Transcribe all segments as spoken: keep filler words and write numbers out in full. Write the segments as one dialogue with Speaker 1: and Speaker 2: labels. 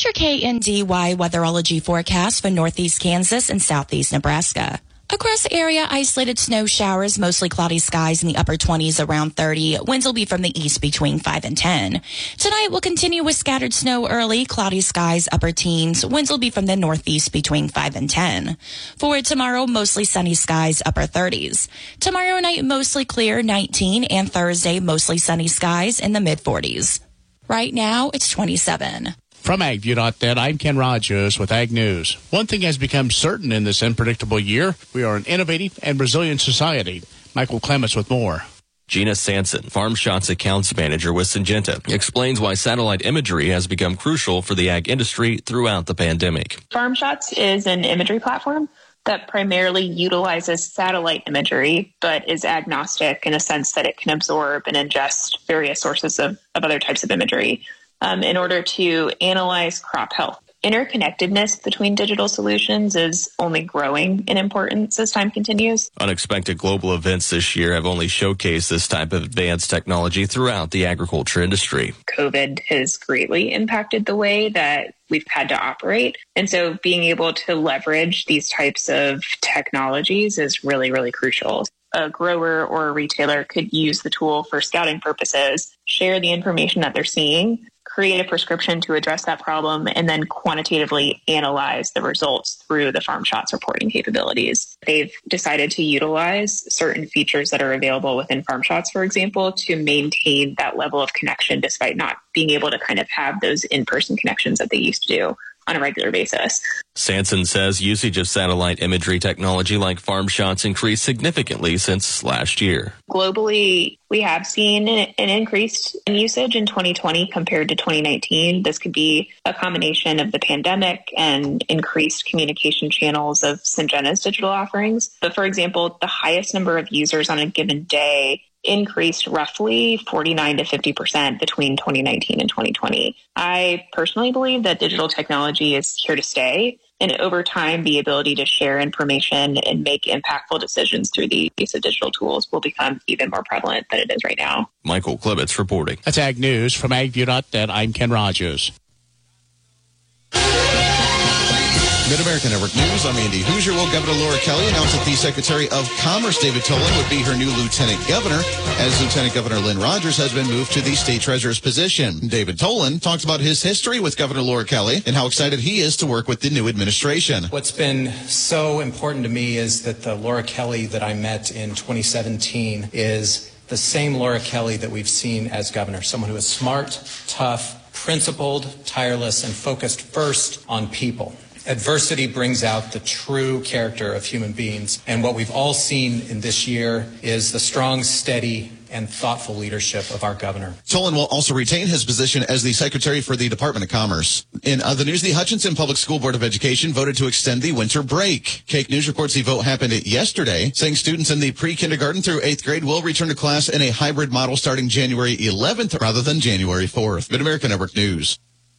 Speaker 1: Here's your K N D Y weatherology forecast for northeast Kansas and southeast Nebraska. Across the area, isolated snow showers, mostly cloudy skies in the upper twenties, around thirty. Winds will be from the east between five and ten. Tonight, we'll continue with scattered snow early, cloudy skies, upper teens. Winds will be from the northeast between five and ten. For tomorrow, mostly sunny skies, upper thirties. Tomorrow night, mostly clear, nineteen. And Thursday, mostly sunny skies in the mid forties. Right now, it's twenty-seven.
Speaker 2: From AgView dot net, I'm Ken Rogers with Ag News. One thing has become certain in this unpredictable year. We are an innovative and resilient society. Michael Clements with more.
Speaker 3: Gina Sanson, FarmShots accounts manager with Syngenta, explains why satellite imagery has become crucial for the ag industry throughout the pandemic.
Speaker 4: FarmShots is an imagery platform that primarily utilizes satellite imagery, but is agnostic in a sense that it can absorb and ingest various sources of, of other types of imagery. Um, in order to analyze crop health. Interconnectedness between digital solutions is only growing in importance as time continues.
Speaker 3: Unexpected global events this year have only showcased this type of advanced technology throughout the agriculture industry.
Speaker 4: COVID has greatly impacted the way that we've had to operate. And so being able to leverage these types of technologies is really, really crucial. A grower or a retailer could use the tool for scouting purposes, share the information that they're seeing, create a prescription to address that problem, and then quantitatively analyze the results through the FarmShots reporting capabilities. They've decided to utilize certain features that are available within FarmShots, for example, to maintain that level of connection despite not being able to kind of have those in-person connections that they used to do on a regular basis.
Speaker 3: Sanson says usage of satellite imagery technology like FarmShots increased significantly since last year.
Speaker 4: Globally, we have seen an increase in usage in twenty twenty compared to twenty nineteen. This could be a combination of the pandemic and increased communication channels of Syngenta's digital offerings. But for example, the highest number of users on a given day increased roughly forty-nine to fifty percent between twenty nineteen and twenty twenty. I personally believe that digital technology is here to stay. And over time, the ability to share information and make impactful decisions through the use of digital tools will become even more prevalent than it is right now.
Speaker 3: Michael Klebitz reporting.
Speaker 2: That's Ag News from Ag View dot net. I'm Ken Rogers.
Speaker 5: Mid-America Network News, I'm Andy Hoosier. Well, Governor Laura Kelly announced that the Secretary of Commerce, David Tolan, would be her new Lieutenant Governor, as Lieutenant Governor Lynn Rogers has been moved to the State Treasurer's position. David Tolan talks about his history with Governor Laura Kelly and how excited he is to work with the new administration.
Speaker 6: What's been so important to me is that the Laura Kelly that I met in twenty seventeen is the same Laura Kelly that we've seen as governor, someone who is smart, tough, principled, tireless, and focused first on people. Adversity brings out the true character of human beings, and what we've all seen in this year is the strong, steady, and thoughtful leadership of our governor.
Speaker 5: Tolan will also retain his position as the Secretary for the Department of Commerce. In other news, the Hutchinson Public School Board of Education voted to extend the winter break. Cake News reports the vote happened yesterday, saying students in the pre-kindergarten through eighth grade will return to class in a hybrid model starting January eleventh rather than January fourth. Mid-America Network News.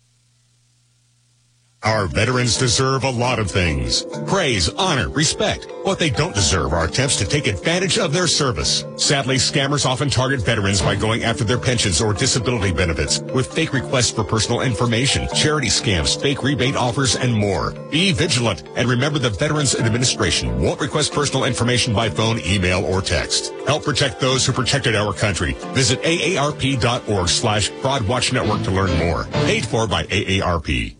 Speaker 7: Our veterans deserve a lot of things. Praise, honor, respect. What they don't deserve are attempts to take advantage of their service. Sadly, scammers often target veterans by going after their pensions or disability benefits with fake requests for personal information, charity scams, fake rebate offers, and more. Be vigilant and remember the Veterans Administration won't request personal information by phone, email, or text. Help protect those who protected our country. Visit A A R P dot org slash Fraud Watch Network to learn more. Paid for by A A R P.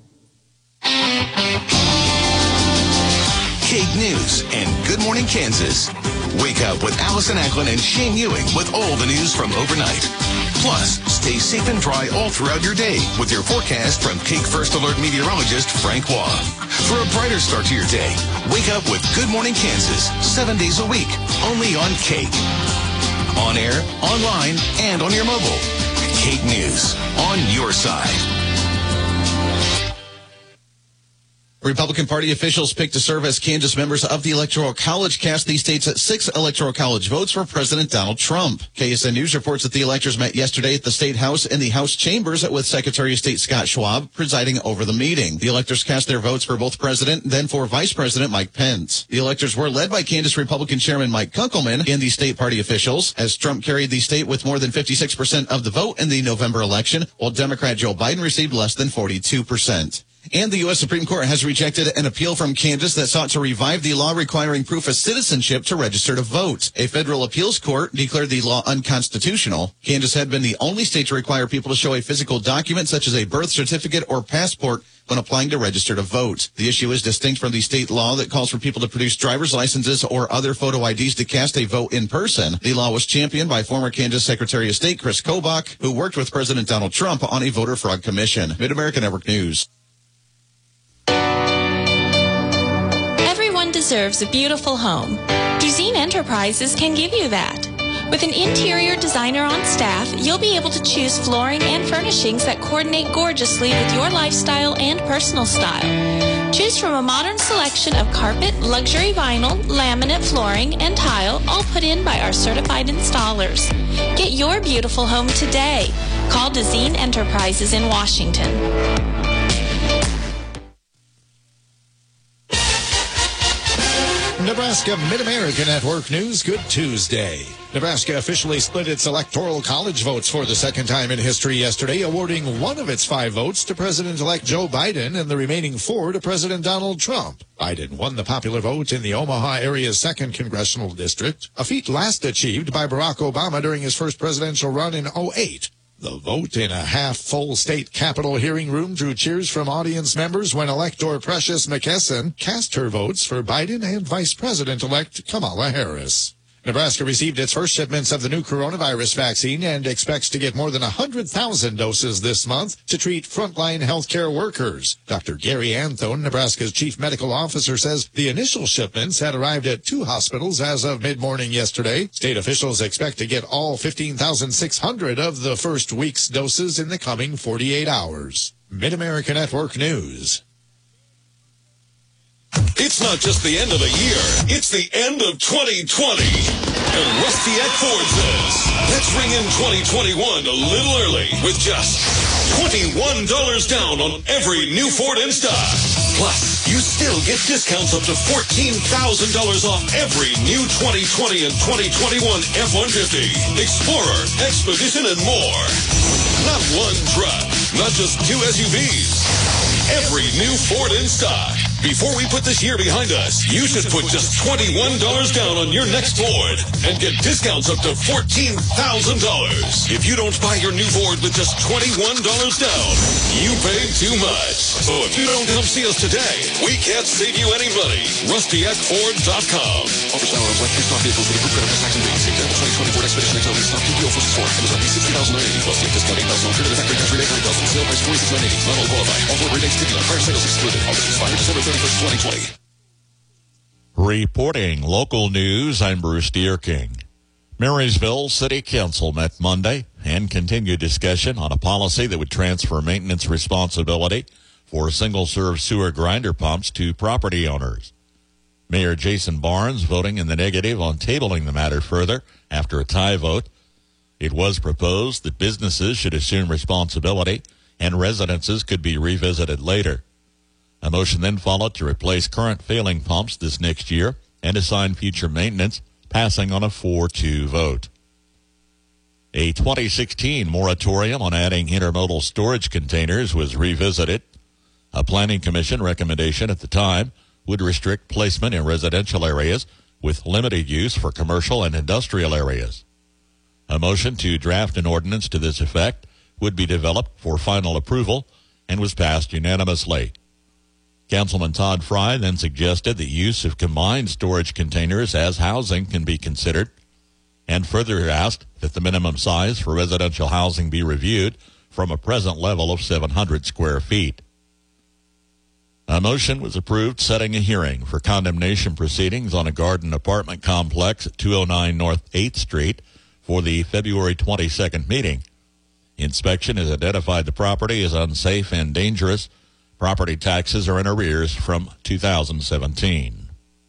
Speaker 8: Cake News and Good Morning Kansas. Wake up with Allison Acklin and Shane Ewing with all the news from overnight. Plus, stay safe and dry all throughout your day with your forecast from Cake First Alert meteorologist Frank Waugh. For a brighter start to your day, wake up with Good Morning Kansas, seven days a week, only on Cake. On air, online, and on your mobile. Cake News, on your side.
Speaker 5: Republican Party officials picked to serve as Kansas members of the Electoral College cast the state's six Electoral College votes for President Donald Trump. K S N News reports that the electors met yesterday at the State House and the House chambers with Secretary of State Scott Schwab presiding over the meeting. The electors cast their votes for both President and then for Vice President Mike Pence. The electors were led by Kansas Republican Chairman Mike Kunkelman and the state party officials, as Trump carried the state with more than fifty-six percent of the vote in the November election, while Democrat Joe Biden received less than forty-two percent. And the U S Supreme Court has rejected an appeal from Kansas that sought to revive the law requiring proof of citizenship to register to vote. A federal appeals court declared the law unconstitutional. Kansas had been the only state to require people to show a physical document such as a birth certificate or passport when applying to register to vote. The issue is distinct from the state law that calls for people to produce driver's licenses or other photo I Ds to cast a vote in person. The law was championed by former Kansas Secretary of State Chris Kobach, who worked with President Donald Trump on a voter fraud commission. Mid-America Network News.
Speaker 9: Everyone deserves a beautiful home. Duzine Enterprises can give you that. With an interior designer on staff, you'll be able to choose flooring and furnishings that coordinate gorgeously with your lifestyle and personal style. Choose from a modern selection of carpet, luxury vinyl, laminate flooring, and tile, all put in by our certified installers. Get your beautiful home today. Call Duzine Enterprises in Washington.
Speaker 10: Nebraska Mid-America Network News, good Tuesday. Nebraska officially split its electoral college votes for the second time in history yesterday, awarding one of its five votes to President-elect Joe Biden and the remaining four to President Donald Trump. Biden won the popular vote in the Omaha area's second congressional district, a feat last achieved by Barack Obama during his first presidential run in oh eight. The vote in a half-full state capitol hearing room drew cheers from audience members when elector Precious McKesson cast her votes for Biden and Vice President-elect Kamala Harris. Nebraska received its first shipments of the new coronavirus vaccine and expects to get more than one hundred thousand doses this month to treat frontline healthcare workers. Doctor Gary Anthone, Nebraska's chief medical officer, says the initial shipments had arrived at two hospitals as of mid-morning yesterday. State officials expect to get all fifteen thousand six hundred of the first week's doses in the coming forty-eight hours. Mid-America Network News.
Speaker 11: It's not just the end of a year, it's the end of twenty twenty. And Rusty at Ford says, let's ring in twenty twenty-one a little early with just twenty-one dollars down on every new Ford in stock. Plus, you still get discounts up to fourteen thousand dollars off every new twenty twenty and twenty twenty-one F one fifty, Explorer, Expedition, and more. Not one truck, not just two S U Vs. Every new Ford in stock. Before we put this year behind us, you should put just twenty-one dollars down on your next Ford and get discounts up to fourteen thousand dollars. If you don't buy your new Ford with just twenty-one dollars down, you paid too much. So if you don't come see us today, we can't save you any money. Rusty at Ford dot com. Offer style of select stock vehicles with a group credit tax and fees. Example twenty twenty Ford Expedition X L V stock P P O for support. It was up to sixty thousand nine hundred eighty plus the discount eight thousand dollars. Credit factory cash rebate nine thousand dollars. Sale price forty-six thousand nine hundred eighty. Not all qualify. All Ford rebates sticky. Prior sales excluded. Offer expires December thirty-first, twenty twenty.
Speaker 12: Reporting local news, I'm Bruce Deerking. Marysville City Council met Monday and continued discussion on a policy that would transfer maintenance responsibility for single-serve sewer grinder pumps to property owners. Mayor Jason Barnes voting in the negative on tabling the matter further after a tie vote. It was proposed that businesses should assume responsibility and residences could be revisited later. A motion then followed to replace current failing pumps this next year and assign future maintenance, passing on a four two vote. A twenty sixteen moratorium on adding intermodal storage containers was revisited. A planning commission recommendation at the time would restrict placement in residential areas with limited use for commercial and industrial areas. A motion to draft an ordinance to this effect would be developed for final approval and was passed unanimously. Councilman Todd Fry then suggested the use of combined storage containers as housing can be considered, and further asked that the minimum size for residential housing be reviewed from a present level of seven hundred square feet. A motion was approved setting a hearing for condemnation proceedings on a garden apartment complex at two oh nine North eighth Street for the February twenty-second meeting. Inspection has identified the property as unsafe and dangerous. Property taxes are in arrears from two thousand seventeen.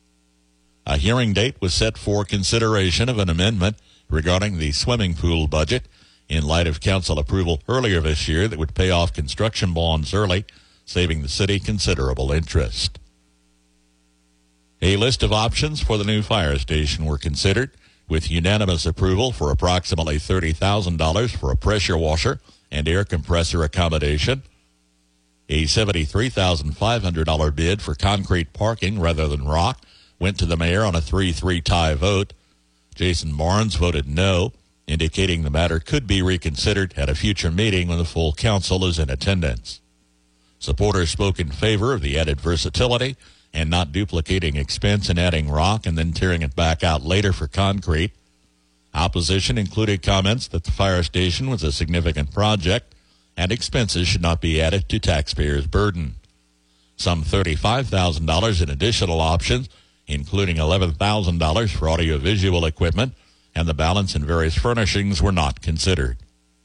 Speaker 12: A hearing date was set for consideration of an amendment regarding the swimming pool budget in light of council approval earlier this year that would pay off construction bonds early, saving the city considerable interest. A list of options for the new fire station were considered, with unanimous approval for approximately thirty thousand dollars for a pressure washer and air compressor accommodation. A seventy-three thousand five hundred dollars bid for concrete parking rather than rock went to the mayor on a three three tie vote. Jason Barnes voted no, indicating the matter could be reconsidered at a future meeting when the full council is in attendance. Supporters spoke in favor of the added versatility and not duplicating expense in adding rock and then tearing it back out later for concrete. Opposition included comments that the fire station was a significant project and expenses should not be added to taxpayers' burden. Some thirty-five thousand dollars in additional options, including eleven thousand dollars for audiovisual equipment, and the balance in various furnishings were not considered.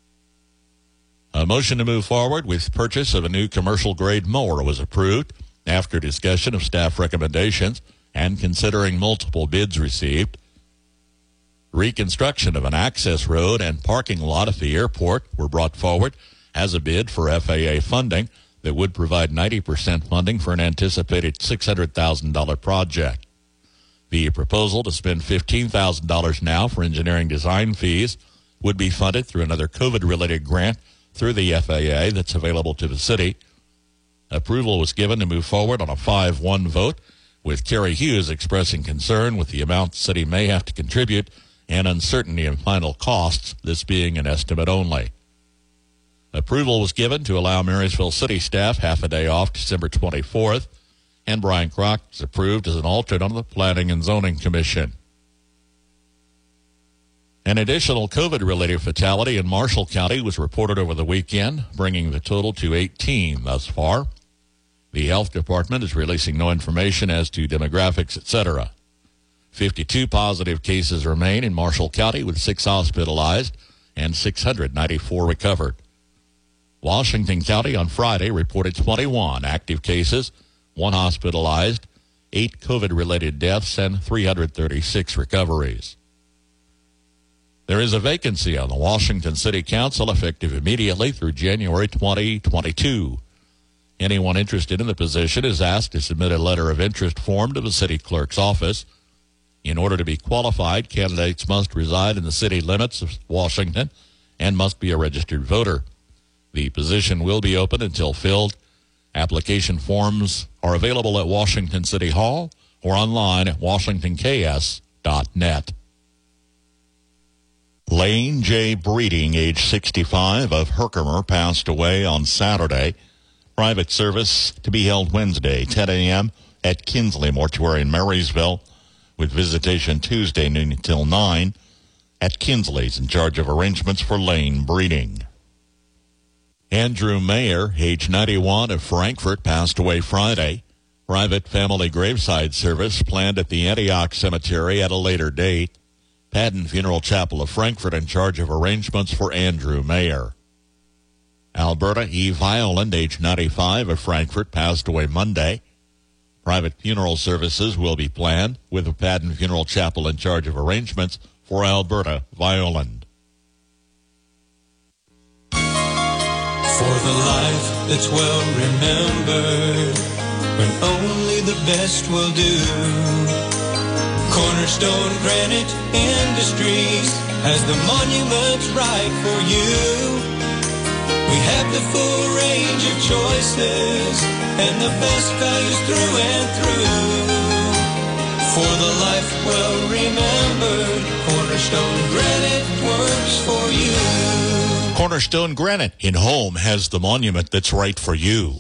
Speaker 12: A motion to move forward with purchase of a new commercial-grade mower was approved after discussion of staff recommendations and considering multiple bids received. Reconstruction of an access road and parking lot at the airport were brought forward as a bid for F A A funding that would provide ninety percent funding for an anticipated six hundred thousand dollars project. The proposal to spend fifteen thousand dollars now for engineering design fees would be funded through another COVID-related grant through the F A A that's available to the city. Approval was given to move forward on a five one vote, with Kerry Hughes expressing concern with the amount the city may have to contribute and uncertainty in final costs, this being an estimate only. Approval was given to allow Marysville City staff half a day off December twenty-fourth, and Brian Kroc was approved as an alternate on the Planning and Zoning Commission. An additional COVID-related fatality in Marshall County was reported over the weekend, bringing the total to eighteen thus far. The health department is releasing no information as to demographics, et cetera. fifty-two positive cases remain in Marshall County, with six hospitalized and six hundred ninety-four recovered. Washington County on Friday reported twenty-one active cases, one hospitalized, eight COVID-related deaths, and three hundred thirty-six recoveries. There is a vacancy on the Washington City Council effective immediately through January twenty twenty-two. Anyone interested in the position is asked to submit a letter of interest form to the city clerk's office. In order to be qualified, candidates must reside in the city limits of Washington and must be a registered voter. The position will be open until filled. Application forms are available at Washington City Hall or online at washington k s dot net. Lane J. Breeding, age sixty-five, of Herkimer, passed away on Saturday. Private service to be held Wednesday, ten a.m. at Kinsley Mortuary in Marysville, with visitation Tuesday noon until nine at Kinsley's, in charge of arrangements for Lane Breeding. Andrew Mayer, age ninety-one, of Frankfort, passed away Friday. Private family graveside service planned at the Antioch Cemetery at a later date. Padden Funeral Chapel of Frankfort in charge of arrangements for Andrew Mayer. Alberta E. Violand, age ninety-five, of Frankfort, passed away Monday. Private funeral services will be planned, with the Padden Funeral Chapel in charge of arrangements for Alberta Violand.
Speaker 13: For the life that's well remembered, when only the best will do, Cornerstone Granite Industries has the monuments right for you. We have the full range of choices and the best values through and through. For the life well remembered, Cornerstone Granite works for you.
Speaker 12: Cornerstone Granite in Home has the monument that's right for you.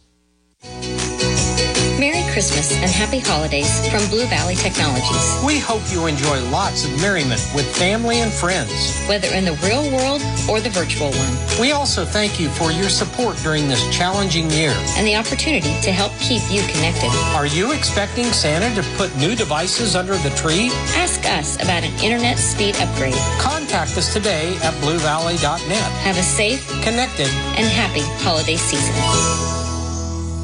Speaker 14: Merry Christmas and Happy Holidays from Blue Valley Technologies.
Speaker 15: We hope you enjoy lots of merriment with family and friends,
Speaker 14: whether in the real world or the virtual one.
Speaker 15: We also thank you for your support during this challenging year
Speaker 14: and the opportunity to help keep you connected.
Speaker 15: Are you expecting Santa to put new devices under the tree?
Speaker 14: Ask us about an internet speed upgrade.
Speaker 15: Contact us today at blue valley dot net.
Speaker 14: Have a safe,
Speaker 15: connected,
Speaker 14: and happy holiday season.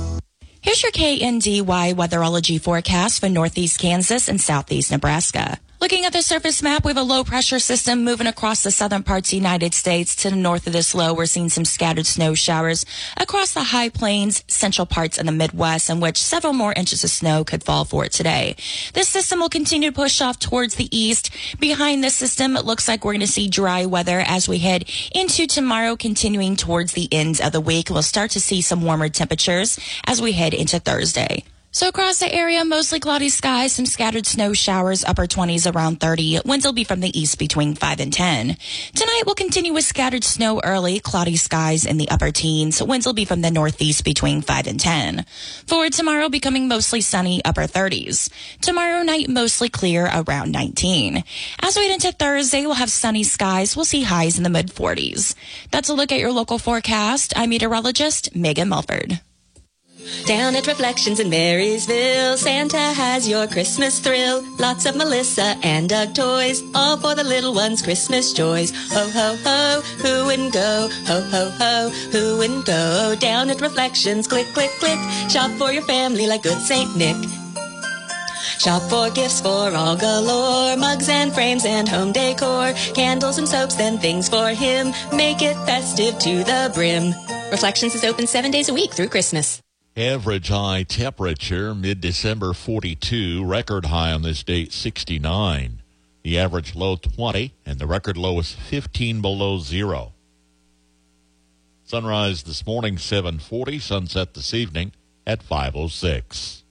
Speaker 1: Here's your K N D Y weatherology forecast for northeast Kansas and southeast Nebraska. Looking at the surface map, we have a low pressure system moving across the southern parts of the United States. To the north of this low, we're seeing some scattered snow showers across the high plains, central parts of the Midwest, in which several more inches of snow could fall for it today. This system will continue to push off towards the east. Behind this system, it looks like we're going to see dry weather as we head into tomorrow, continuing towards the end of the week. We'll start to see some warmer temperatures as we head into Thursday. So across the area, mostly cloudy skies, some scattered snow showers, upper twenties around thirty. Winds will be from the east between five and ten. Tonight we'll continue with scattered snow early, cloudy skies in the upper teens. Winds will be from the northeast between five and ten. For tomorrow, becoming mostly sunny, upper thirties. Tomorrow night, mostly clear, around nineteen. As we head into Thursday, we'll have sunny skies. We'll see highs in the mid forties. That's a look at your local forecast. I'm meteorologist Megan Mulford.
Speaker 16: Down at Reflections in Marysville, Santa has your Christmas thrill. Lots of Melissa and Doug toys, all for the little ones' Christmas joys. Ho, ho, ho, who wouldn't go? Ho, ho, ho, who wouldn't go? Down at Reflections, click, click, click. Shop for your family like good Saint Nick. Shop for gifts for all galore, mugs and frames and home decor, candles and soaps and things for him. Make it festive to the brim. Reflections is open seven days a week through Christmas.
Speaker 12: Average high temperature, mid-December forty-two, record high on this date sixty-nine. The average low twenty, and the record low is fifteen below zero. Sunrise this morning seven forty, sunset this evening at five oh six.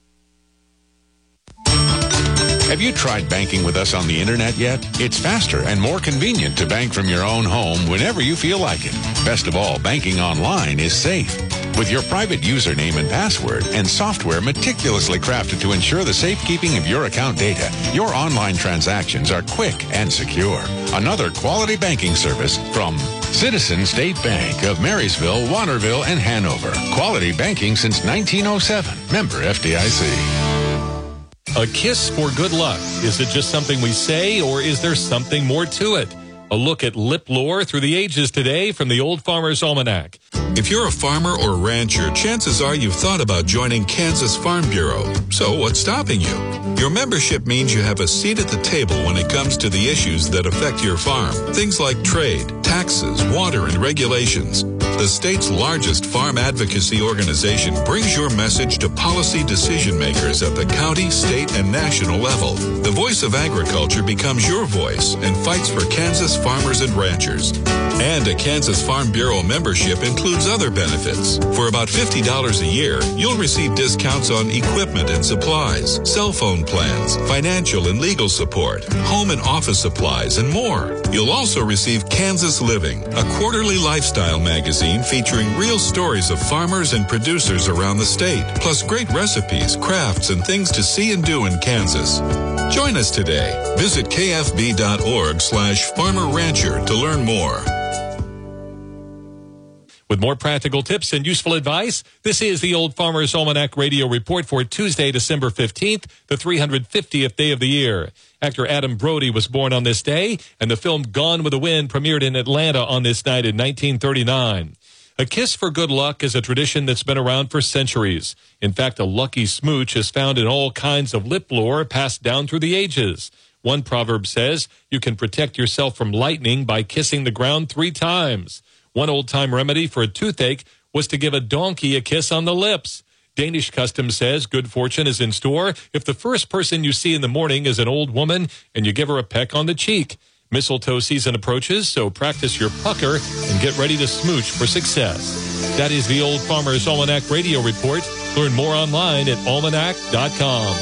Speaker 17: Have you tried banking with us on the internet yet? It's faster and more convenient to bank from your own home whenever you feel like it. Best of all, banking online is safe. With your private username and password and software meticulously crafted to ensure the safekeeping of your account data, your online transactions are quick and secure. Another quality banking service from Citizen State Bank of Marysville, Waterville, and Hanover. Quality banking since nineteen oh seven. Member F D I C.
Speaker 18: A kiss for good luck. Is it just something we say, or is there something more to it? A look at lip lore through the ages today from the Old Farmer's Almanac.
Speaker 11: If you're a farmer or rancher, chances are you've thought about joining Kansas Farm Bureau. So what's stopping you? Your membership means you have a seat at the table when it comes to the issues that affect your farm. Things like trade, taxes, water, and regulations. The state's largest farm advocacy organization brings your message to policy decision makers at the county, state, and national level. The voice of agriculture becomes your voice and fights for Kansas farmers and ranchers. And a Kansas Farm Bureau membership includes other benefits. For about fifty dollars a year, you'll receive discounts on equipment and supplies, cell phone plans, financial and legal support, home and office supplies, and more. You'll also receive Kansas Living, a quarterly lifestyle magazine featuring real stories of farmers and producers around the state, plus great recipes, crafts, and things to see and do in Kansas. Join us today. Visit kfb.org slash farmer rancher to learn more.
Speaker 18: With more practical tips and useful advice, this is the Old Farmer's Almanac Radio Report for Tuesday, December fifteenth, the three hundred fiftieth day of the year. Actor Adam Brody was born on this day, and the film Gone with the Wind premiered in Atlanta on this night in nineteen thirty-nine. A kiss for good luck is a tradition that's been around for centuries. In fact, a lucky smooch is found in all kinds of lip lore passed down through the ages. One proverb says you can protect yourself from lightning by kissing the ground three times. One old-time remedy for a toothache was to give a donkey a kiss on the lips. Danish custom says good fortune is in store if the first person you see in the morning is an old woman and you give her a peck on the cheek. Mistletoe season approaches, so practice your pucker and get ready to smooch for success. That is the Old Farmer's Almanac Radio Report. Learn more online at almanac dot com.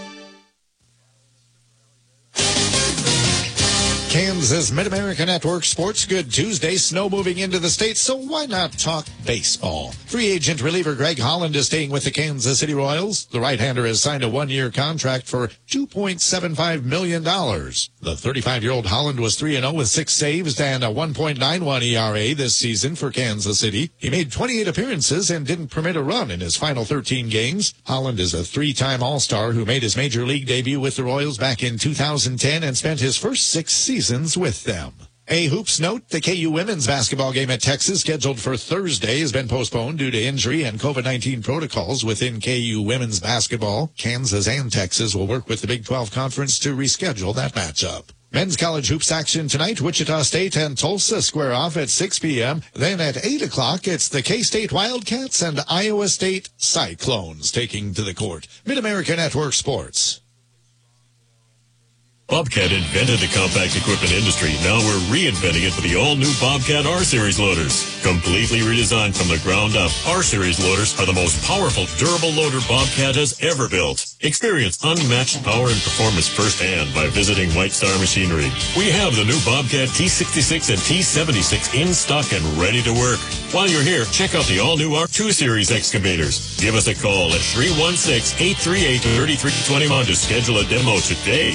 Speaker 10: Kansas Mid-America Network Sports. Good Tuesday. Snow moving into the state, so why not talk baseball? Free agent reliever Greg Holland is staying with the Kansas City Royals. The right-hander has signed a one-year contract for two point seven five million dollars. The thirty-five-year-old Holland was three and oh with six saves and a one point nine one E R A this season for Kansas City. He made twenty-eight appearances and didn't permit a run in his final thirteen games. Holland is a three-time All-Star who made his major league debut with the Royals back in two thousand ten and spent his first six seasons with them. A hoops note, the K U women's basketball game at Texas, scheduled for Thursday, has been postponed due to injury and COVID nineteen protocols within K U women's basketball. Kansas and Texas will work with the Big twelve Conference to reschedule that matchup. Men's college hoops action tonight. Wichita State and Tulsa square off at six p.m. Then at eight o'clock, it's the K-State Wildcats and Iowa State Cyclones taking to the court. Mid-America Network Sports.
Speaker 19: Bobcat invented the compact equipment industry. Now we're reinventing it with the all-new Bobcat R-Series loaders. Completely redesigned from the ground up, R-Series loaders are the most powerful, durable loader Bobcat has ever built. Experience unmatched power and performance firsthand by visiting White Star Machinery. We have the new Bobcat T sixty-six and T seventy-six in stock and ready to work. While you're here, check out the all-new R two Series excavators. Give us a call at three one six, eight three eight, three three two one to schedule a demo today.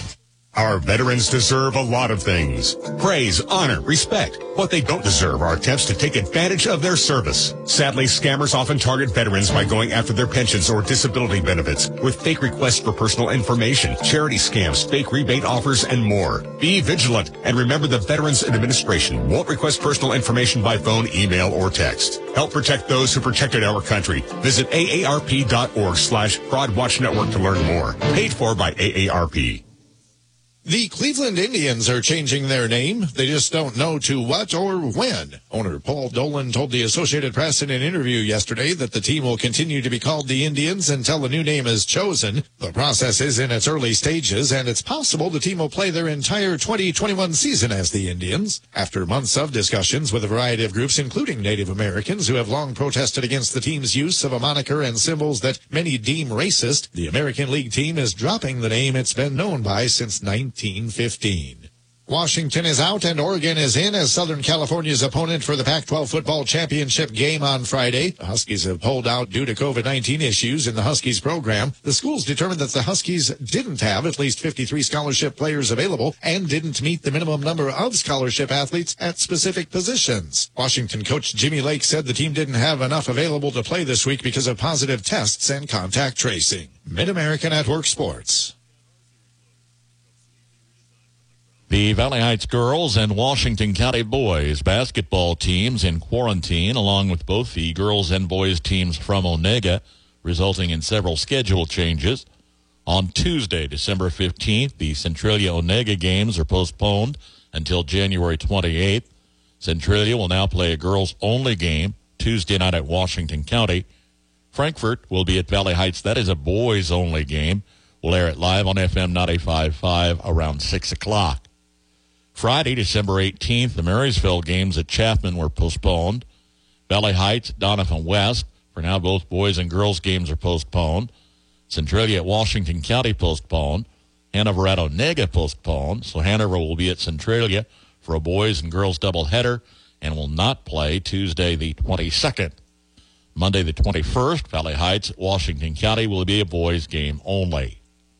Speaker 7: Our veterans deserve a lot of things. Praise, honor, respect. What they don't deserve are attempts to take advantage of their service. Sadly, scammers often target veterans by going after their pensions or disability benefits with fake requests for personal information, charity scams, fake rebate offers, and more. Be vigilant and remember the Veterans Administration won't request personal information by phone, email, or text. Help protect those who protected our country. Visit A A R P dot org slash Fraud Watch Network to learn more. Paid for by A A R P.
Speaker 10: The Cleveland Indians are changing their name. They just don't know to what or when. Owner Paul Dolan told the Associated Press in an interview yesterday that the team will continue to be called the Indians until the new name is chosen. The process is in its early stages, and it's possible the team will play their entire twenty twenty-one season as the Indians. After months of discussions with a variety of groups, including Native Americans, who have long protested against the team's use of a moniker and symbols that many deem racist, the American League team is dropping the name it's been known by since nineteen fifteen. Washington is out and Oregon is in as Southern California's opponent for the Pac twelve football championship game on Friday. The Huskies have pulled out due to COVID nineteen issues in the Huskies program. The schools determined that the Huskies didn't have at least fifty-three scholarship players available and didn't meet the minimum number of scholarship athletes at specific positions. Washington coach Jimmy Lake said the team didn't have enough available to play this week because of positive tests and contact tracing. Mid-America Network Sports.
Speaker 12: The Valley Heights girls and Washington County boys basketball teams in quarantine, along with both the girls and boys teams from Onega, resulting in several schedule changes. On Tuesday, December fifteenth, the Centralia Onega games are postponed until January twenty-eighth. Centralia will now play a girls-only game Tuesday night at Washington County. Frankfort will be at Valley Heights. That is a boys-only game. We'll air it live on F M ninety-five point five around six o'clock. Friday, December eighteenth, the Marysville games at Chapman were postponed. Valley Heights, Donovan West. For now, both boys and girls games are postponed. Centralia at Washington County postponed. Hanover at Onega postponed. So Hanover will be at Centralia for a boys and girls doubleheader and will not play Tuesday the twenty-second. Monday the twenty-first, Valley Heights at Washington County will be a boys game only.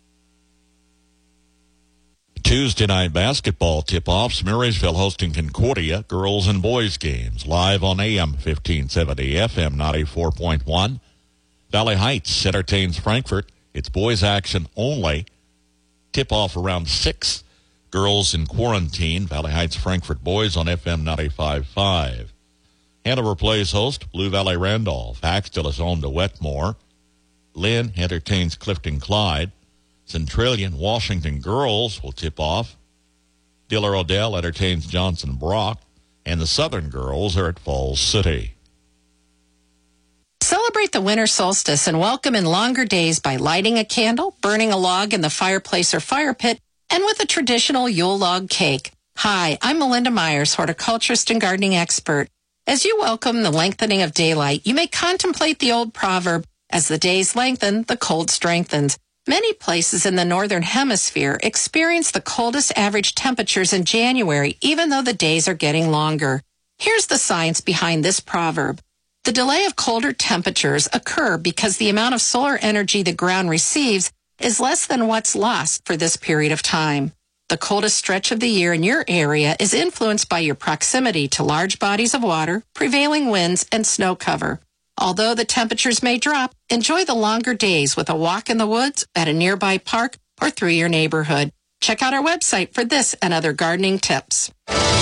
Speaker 12: Tuesday night basketball tip-offs, Marysville hosting Concordia, girls and boys games, live on A M fifteen seventy, F M ninety-four point one. Valley Heights entertains Frankfort. It's boys action only. Tip-off around six. Girls in quarantine, Valley Heights Frankfort boys on F M ninety-five point five. Hanover plays host, Blue Valley Randolph. Hackstill is home to Wetmore. Lynn entertains Clifton Clyde. Centralia Washington girls will tip off. Diller Odell entertains Johnson Brock, and the Southern girls are at Falls City.
Speaker 20: Celebrate the winter solstice and welcome in longer days by lighting a candle, burning a log in the fireplace or fire pit, and with a traditional Yule log cake. Hi, I'm Melinda Myers, horticulturist and gardening expert. As you welcome the lengthening of daylight, you may contemplate the old proverb, as the days lengthen, the cold strengthens. Many places in the Northern Hemisphere experience the coldest average temperatures in January, even though the days are getting longer. Here's the science behind this proverb. The delay of colder temperatures occur because the amount of solar energy the ground receives is less than what's lost for this period of time. The coldest stretch of the year in your area is influenced by your proximity to large bodies of water, prevailing winds, and snow cover. Although the temperatures may drop, enjoy the longer days with a walk in the woods, at a nearby park, or through your neighborhood. Check out our website for this and other gardening tips.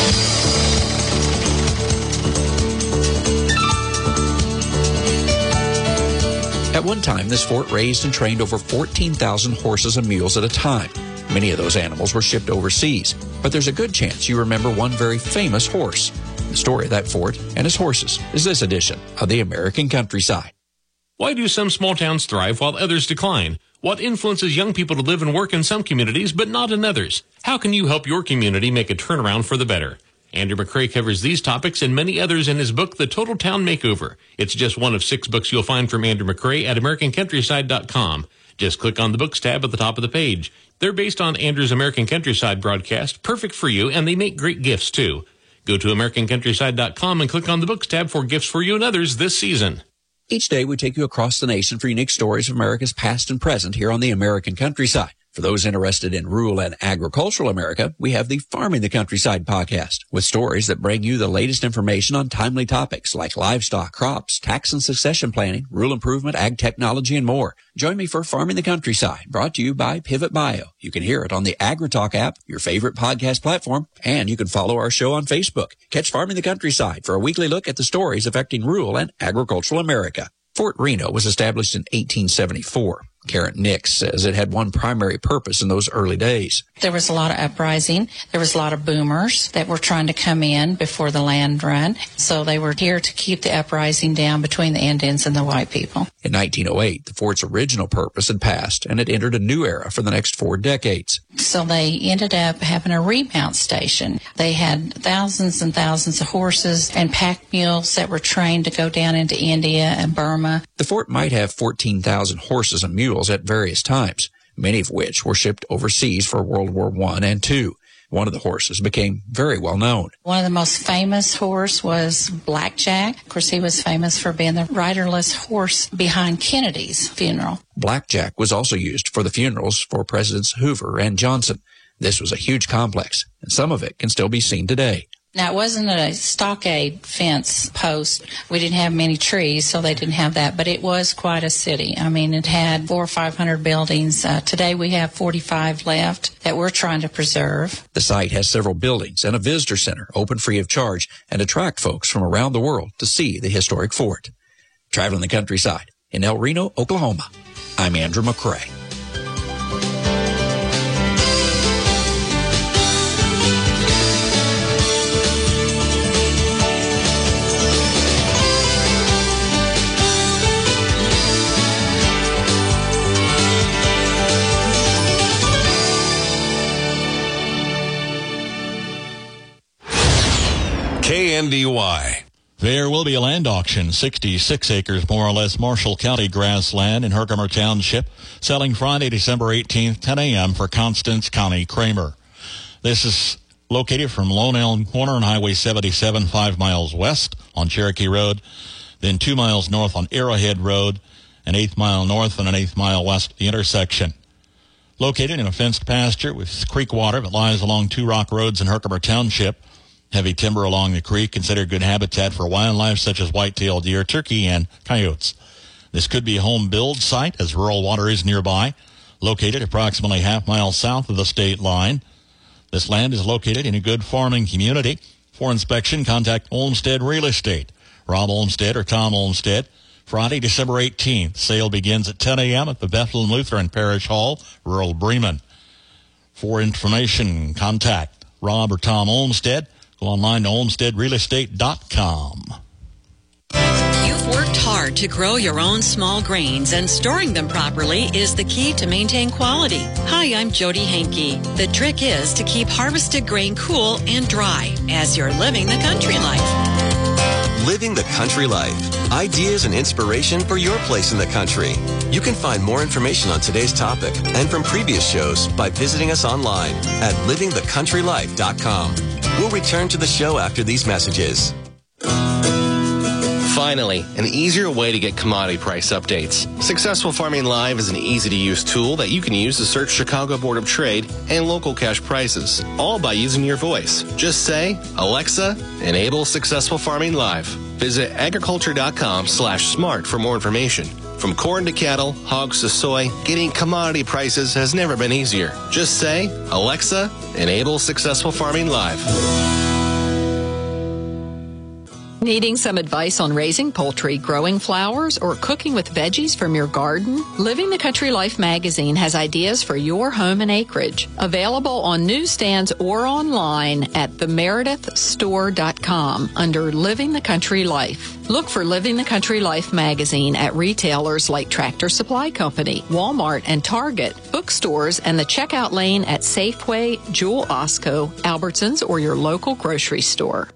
Speaker 21: At one time, this fort raised and trained over fourteen thousand horses and mules at a time. Many of those animals were shipped overseas, but there's a good chance you remember one very famous horse. The story of that fort and his horses is this edition of the American Countryside.
Speaker 22: Why do some small towns thrive while others decline? What influences young people to live and work in some communities but not in others? How can you help your community make a turnaround for the better? Andrew McCrae covers these topics and many others in his book, The Total Town Makeover. It's just one of six books you'll find from Andrew McCrae at American Countryside dot com. Just click on the Books tab at the top of the page. They're based on Andrew's American Countryside broadcast, perfect for you, and they make great gifts, too. Go to American Countryside dot com and click on the Books tab for gifts for you and others this season.
Speaker 21: Each day we take you across the nation for unique stories of America's past and present here on the American Countryside. For those interested in rural and agricultural America, we have the Farming the Countryside podcast with stories that bring you the latest information on timely topics like livestock, crops, tax and succession planning, rural improvement, ag technology, and more. Join me for Farming the Countryside, brought to you by Pivot Bio. You can hear it on the AgriTalk app, your favorite podcast platform, and you can follow our show on Facebook. Catch Farming the Countryside for a weekly look at the stories affecting rural and agricultural America. Fort Reno was established in eighteen seventy-four. Karen Nix says it had one primary purpose in those early days.
Speaker 23: There was a lot of uprising. There was a lot of boomers that were trying to come in before the land run. So they were here to keep the uprising down between the Indians and the white people.
Speaker 21: In nineteen oh eight, the fort's original purpose had passed, and it entered a new era for the next four decades.
Speaker 23: So they ended up having a remount station. They had thousands and thousands of horses and pack mules that were trained to go down into India and Burma.
Speaker 21: The fort might have fourteen thousand horses and mules at various times, many of which were shipped overseas for World War One and Two. One of the horses became very well known.
Speaker 23: One of the most famous horse was Blackjack. Of course, he was famous for being the riderless horse behind Kennedy's funeral.
Speaker 21: Blackjack was also used for the funerals for Presidents Hoover and Johnson. This was a huge complex, and some of it can still be seen today.
Speaker 23: Now, it wasn't a stockade fence post. We didn't have many trees, so they didn't have that. But it was quite a city. I mean, it had four or five hundred buildings. Uh, today, we have forty-five left that we're trying to preserve.
Speaker 21: The site has several buildings and a visitor center open free of charge and attract folks from around the world to see the historic fort. Traveling the Countryside in El Reno, Oklahoma, I'm Andrew McCrae.
Speaker 11: K N D Y.
Speaker 12: There will be a land auction, sixty-six acres more or less, Marshall County grassland in Herkimer Township, selling Friday, December eighteenth, ten a.m. for Constance County Kramer. This is located from Lone Elm Corner on Highway seventy-seven, five miles west on Cherokee Road, then two miles north on Arrowhead Road, an eighth mile north and an eighth mile west of the intersection. Located in a fenced pasture with creek water that lies along two rock roads in Herkimer Township, heavy timber along the creek considered good habitat for wildlife such as white-tailed deer, turkey, and coyotes. This could be a home build site as rural water is nearby, located approximately half mile south of the state line. This land is located in a good farming community. For inspection, contact Olmsted Real Estate, Rob Olmsted or Tom Olmsted. Friday, December eighteenth. Sale begins at ten a.m. at the Bethlehem Lutheran Parish Hall, rural Bremen. For information, contact Rob or Tom Olmsted. Go online to olmsted real estate dot com.
Speaker 24: You've worked hard to grow your own small grains, and storing them properly is the key to maintain quality. Hi, I'm Jody Hankey. The trick is to keep harvested grain cool and dry as you're living the country life.
Speaker 25: Living the country life. Ideas and inspiration for your place in the country. You can find more information on today's topic and from previous shows by visiting us online at living the country life dot com. We'll return to the show after these messages.
Speaker 26: Finally, an easier way to get commodity price updates. Successful Farming Live is an easy-to-use tool that you can use to search Chicago Board of Trade and local cash prices, all by using your voice. Just say, Alexa, enable Successful Farming Live. Visit agriculture dot com slash smart for more information. From corn to cattle, hogs to soy, getting commodity prices has never been easier. Just say, Alexa, enable Successful Farming Live.
Speaker 2: Needing some advice on raising poultry, growing flowers, or cooking with veggies from your garden? Living the Country Life magazine has ideas for your home and acreage. Available on newsstands or online at the meredith store dot com under Living the Country Life. Look for Living the Country Life magazine at retailers like Tractor Supply Company, Walmart, and Target, bookstores, and the checkout lane at Safeway, Jewel Osco, Albertsons, or your local grocery store.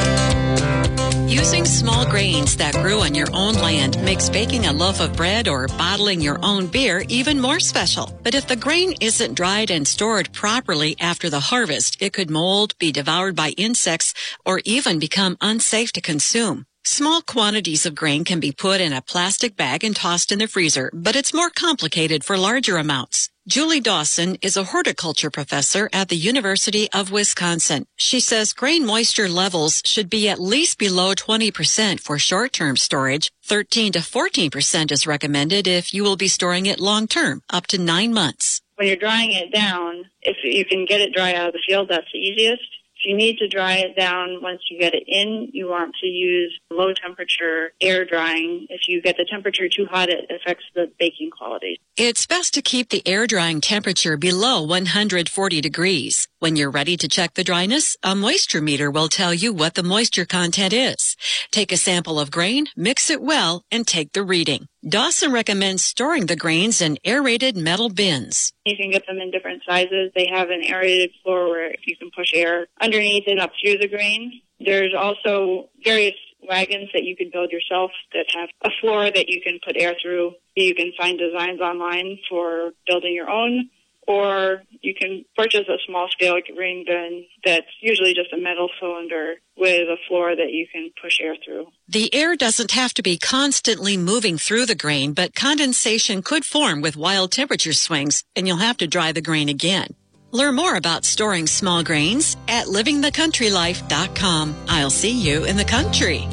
Speaker 24: Using small grains that grew on your own land makes baking a loaf of bread or bottling your own beer even more special. But if the grain isn't dried and stored properly after the harvest, it could mold, be devoured by insects, or even become unsafe to consume. Small quantities of grain can be put in a plastic bag and tossed in the freezer, but it's more complicated for larger amounts. Julie Dawson is a horticulture professor at the University of Wisconsin. She says grain moisture levels should be at least below twenty percent for short-term storage. thirteen to fourteen percent is recommended if you will be storing it long-term, up to nine months.
Speaker 3: When you're drying it down, if you can get it dry out of the field, that's the easiest. If you need to dry it down once you get it in, you want to use low temperature air drying. If you get the temperature too hot, it affects the baking quality.
Speaker 24: It's best to keep the air drying temperature below one hundred forty degrees. When you're ready to check the dryness, a moisture meter will tell you what the moisture content is. Take a sample of grain, mix it well, and take the reading. Dawson recommends storing the grains in aerated metal bins.
Speaker 3: You can get them in different sizes. They have an aerated floor where you can push air underneath and up through the grains. There's also various wagons that you can build yourself that have a floor that you can put air through. You can find designs online for building your own, or you can purchase a small-scale grain bin that's usually just a metal cylinder with a floor that you can push air through.
Speaker 24: The air doesn't have to be constantly moving through the grain, but condensation could form with wild temperature swings, and you'll have to dry the grain again. Learn more about storing small grains at living the country life dot com. I'll see you in the country.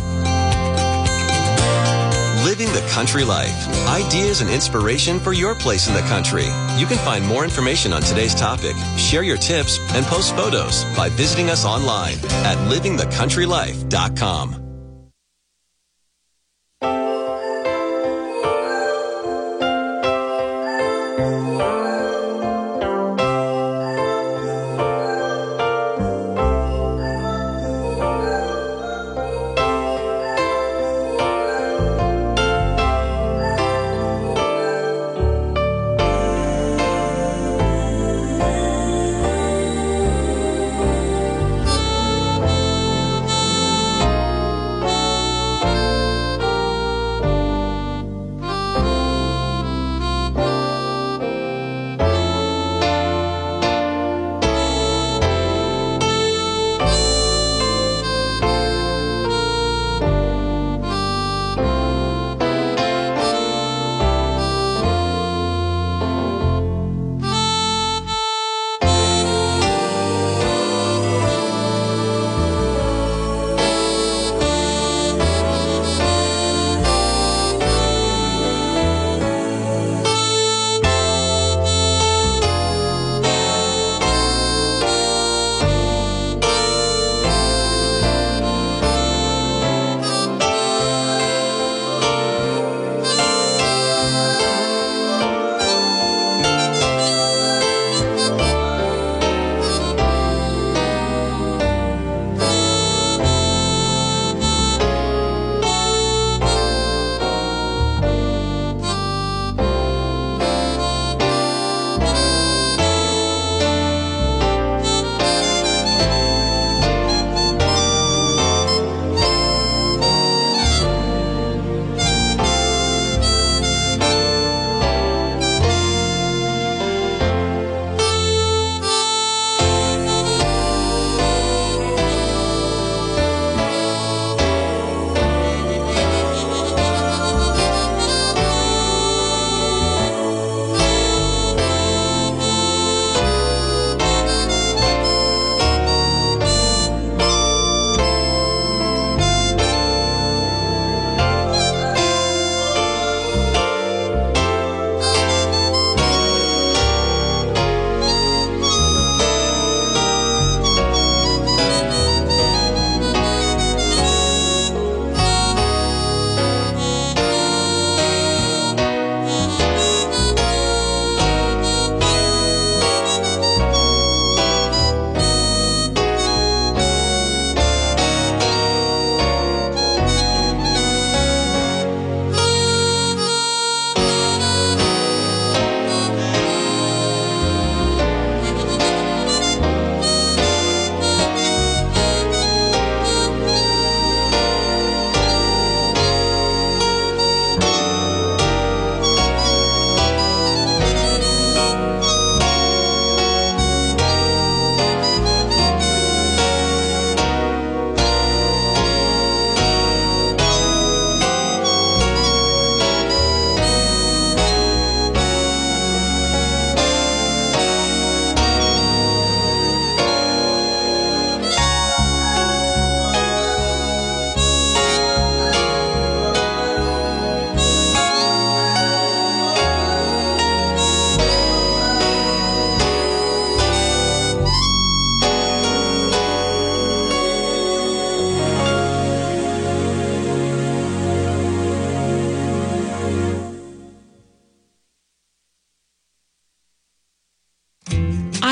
Speaker 25: Living the Country Life. Ideas and inspiration for your place in the country. You can find more information on today's topic, share your tips, and post photos by visiting us online at living the country life dot com.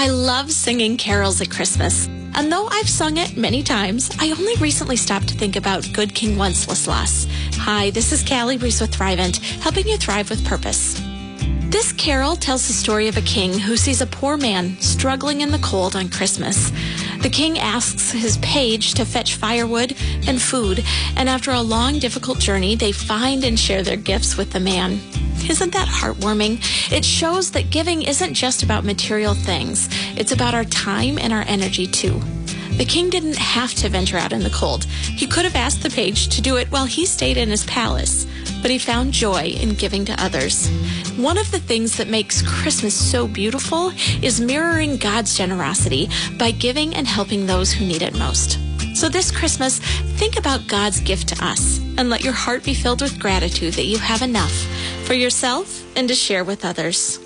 Speaker 4: I love singing carols at Christmas. And though I've sung it many times, I only recently stopped to think about Good King Wenceslas. Hi, this is Callie Reese with Thrivent, helping you thrive with purpose. This carol tells the story of a king who sees a poor man struggling in the cold on Christmas. The king asks his page to fetch firewood and food, and after a long, difficult journey, they find and share their gifts with the man. Isn't that heartwarming? It shows that giving isn't just about material things. It's about our time and our energy, too. The king didn't have to venture out in the cold. He could have asked the page to do it while he stayed in his palace, but he found joy in giving to others. One of the things that makes Christmas so beautiful is mirroring God's generosity by giving and helping those who need it most. So this Christmas, think about God's gift to us and let your heart be filled with gratitude that you have enough for yourself and to share with others.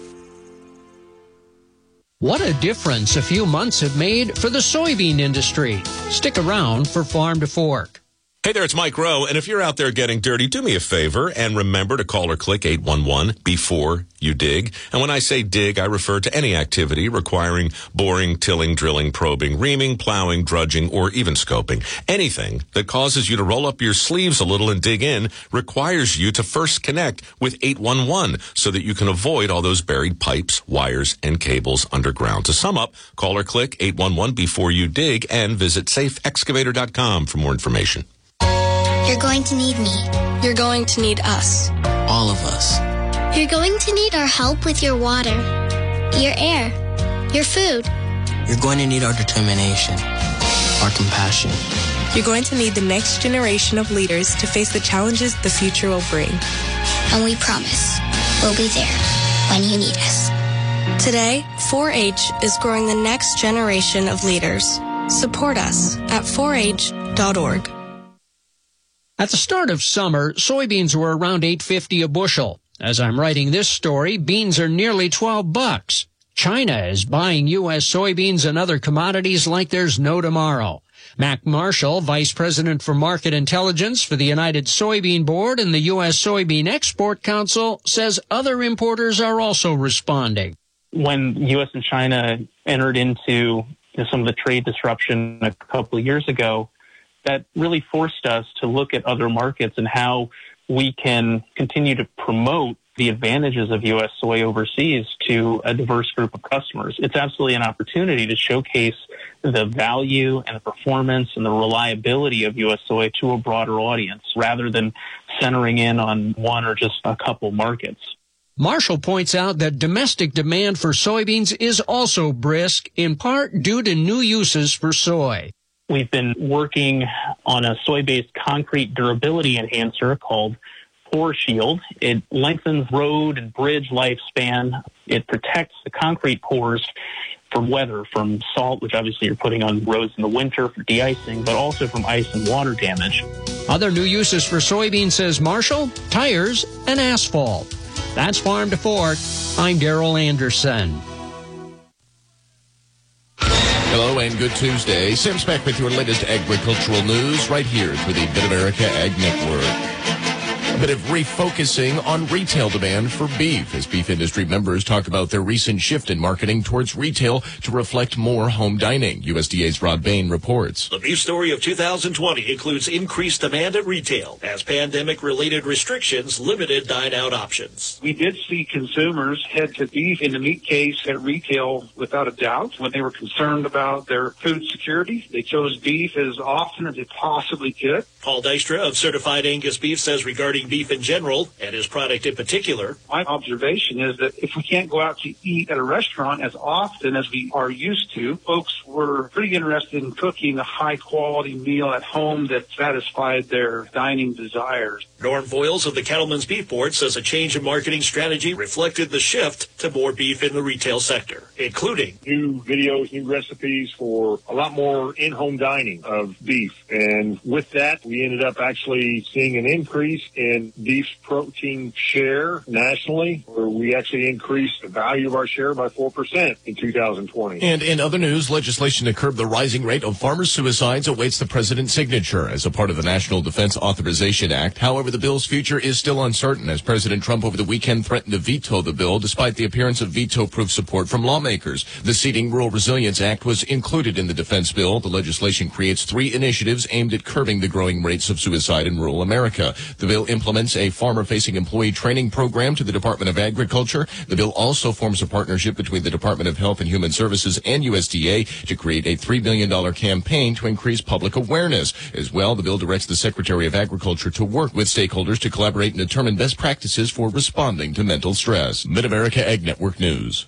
Speaker 5: What a difference a few months have made for the soybean industry. Stick around for Farm to Fork.
Speaker 6: Hey there, it's Mike Rowe, and if you're out there getting dirty, do me a favor and remember to call or click eight one one before you dig. And when I say dig, I refer to any activity requiring boring, tilling, drilling, probing, reaming, plowing, drudging, or even scoping. Anything that causes you to roll up your sleeves a little and dig in requires you to first connect with eight one one so that you can avoid all those buried pipes, wires, and cables underground. To sum up, call or click eight one one before you dig and visit safe excavator dot com for more information.
Speaker 8: You're going to need me.
Speaker 4: You're going to need us.
Speaker 8: All of us. You're going to need our help with your water, your air, your food.
Speaker 9: You're going to need our determination, our compassion.
Speaker 13: You're going to need the next generation of leaders to face the challenges the future will bring.
Speaker 8: And we promise we'll be there when you need us.
Speaker 13: Today, four H is growing the next generation of leaders. Support us at four H dot org.
Speaker 5: At the start of summer, soybeans were around eight fifty a bushel. As I'm writing this story, beans are nearly twelve bucks. China is buying U S soybeans and other commodities like there's no tomorrow. Mac Marshall, Vice President for Market Intelligence for the United Soybean Board and the U S Soybean Export Council, says other importers are also responding.
Speaker 27: When U S and China entered into you know, some of the trade disruption a couple of years ago, that really forced us to look at other markets and how we can continue to promote the advantages of U S soy overseas to a diverse group of customers. It's absolutely an opportunity to showcase the value and the performance and the reliability of U S soy to a broader audience rather than centering in on one or just a couple markets.
Speaker 5: Marshall points out that domestic demand for soybeans is also brisk, in part due to new uses for soy.
Speaker 27: We've been working on a soy-based concrete durability enhancer called Pore Shield. It lengthens road and bridge lifespan. It protects the concrete pores from weather, from salt, which obviously you're putting on roads in the winter for de-icing, but also from ice and water damage.
Speaker 5: Other new uses for soybeans, says Marshall, tires and asphalt. That's Farm to Fork. I'm Daryl Anderson.
Speaker 28: Hello and good Tuesday. Sam Speck with your latest agricultural news right here for the Mid-America Ag Network. A bit of refocusing on retail demand for beef as beef industry members talk about their recent shift in marketing towards retail to reflect more home dining. U S D A's Rod Bain reports.
Speaker 29: The beef story of two thousand twenty includes increased demand at retail as pandemic-related restrictions limited dine-out options.
Speaker 30: We did see consumers head to beef in the meat case at retail without a doubt. When they were concerned about their food security, they chose beef as often as they possibly could.
Speaker 29: Paul Dystra of Certified Angus Beef says regarding beef in general and his product in particular,
Speaker 30: my observation is that if we can't go out to eat at a restaurant as often as we are used to, folks were pretty interested in cooking a high-quality meal at home that satisfied their dining desires.
Speaker 29: Norm Voiles of the Cattlemen's Beef Board says a change in marketing strategy reflected the shift to more beef in the retail sector, including
Speaker 31: new videos, new recipes for a lot more in-home dining of beef. And with that, we ended up actually seeing an increase in in beef protein share nationally, where we actually increased the value of our share by four percent in two thousand twenty.
Speaker 28: And in other news, legislation to curb the rising rate of farmer suicides awaits the president's signature as a part of the National Defense Authorization Act. However, the bill's future is still uncertain as President Trump over the weekend threatened to veto the bill despite the appearance of veto-proof support from lawmakers. The Seeding Rural Resilience Act was included in the defense bill. The legislation creates three initiatives aimed at curbing the growing rates of suicide in rural America. The bill implements a farmer-facing employee training program to the Department of Agriculture. The bill also forms a partnership between the Department of Health and Human Services and U S D A to create a three billion dollars campaign to increase public awareness. As well, the bill directs the Secretary of Agriculture to work with stakeholders to collaborate and determine best practices for responding to mental stress. Mid-America Ag Network News.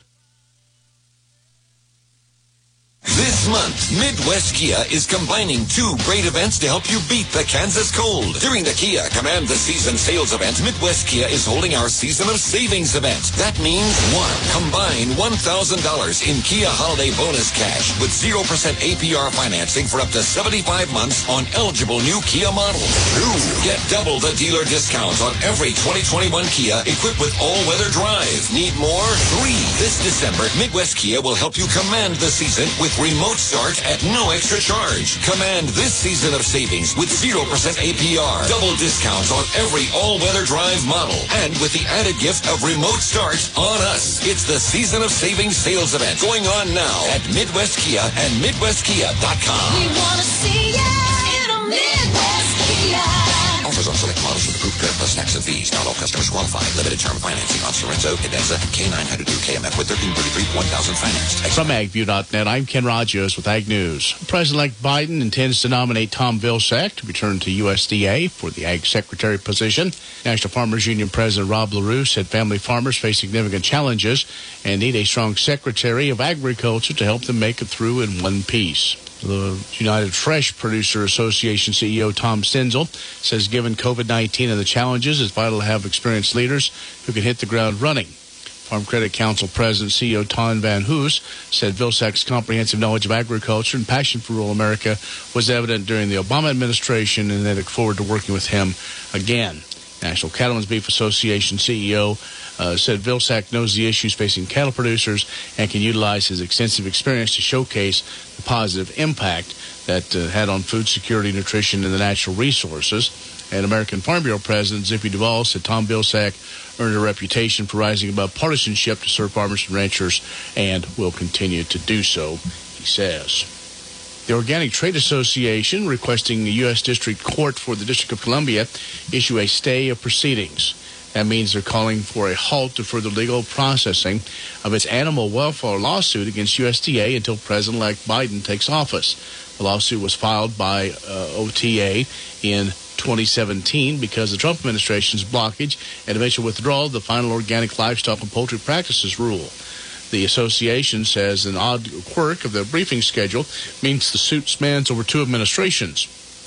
Speaker 11: This month, Midwest Kia is combining two great events to help you beat the Kansas cold. During the Kia Command the Season sales event, Midwest Kia is holding our Season of Savings event. That means, one, combine one thousand dollars in Kia Holiday Bonus Cash with zero percent A P R financing for up to seventy-five months on eligible new Kia models. Two, get double the dealer discounts on every twenty twenty-one Kia equipped with all-weather drive. Need more? Three, this December, Midwest Kia will help you command the season with remote start at no extra charge. Command this season of savings with zero percent A P R. Double discounts on every all-weather drive model. And with the added gift of remote start on us. It's the Season of Savings sales event going on now at Midwest Kia and Midwest Kia dot com.
Speaker 1: We want to see ya in a Midwest Kia.
Speaker 11: Offers on select models with approved credit plus tax and fees. Not all customers qualify. Limited term financing on Sorento, Cadenza, K nine hundred two K M F with thirteen thirty-three one thousand financed.
Speaker 7: From AgView dot net, I'm Ken Rogers with Ag News. President-elect Biden intends to nominate Tom Vilsack to return to U S D A for the Ag Secretary position. National Farmers Union President Rob LaRue said family farmers face significant challenges and need a strong Secretary of Agriculture to help them make it through in one piece. The United Fresh Producer Association C E O Tom Stenzel says given COVID nineteen and the challenges, it's vital to have experienced leaders who can hit the ground running. Farm Credit Council President C E O Ton Van Hoos said Vilsack's comprehensive knowledge of agriculture and passion for rural America was evident during the Obama administration, and they look forward to working with him again. National Cattlemen's Beef Association C E O uh, said Vilsack knows the issues facing cattle producers and can utilize his extensive experience to showcase the positive impact that uh, had on food security, nutrition, and the natural resources. And American Farm Bureau President Zippy Duvall said Tom Vilsack earned a reputation for rising above partisanship to serve farmers and ranchers and will continue to do so, he says. The Organic Trade Association requesting the U S District Court for the District of Columbia issue a stay of proceedings. That means they're calling for a halt to further legal processing of its animal welfare lawsuit against U S D A until President-elect Biden takes office. The lawsuit was filed by uh, O T A in twenty seventeen because the Trump administration's blockage and eventual withdrawal of the final Organic Livestock and Poultry Practices Rule. The association says an odd quirk of the briefing schedule means the suit spans over two administrations.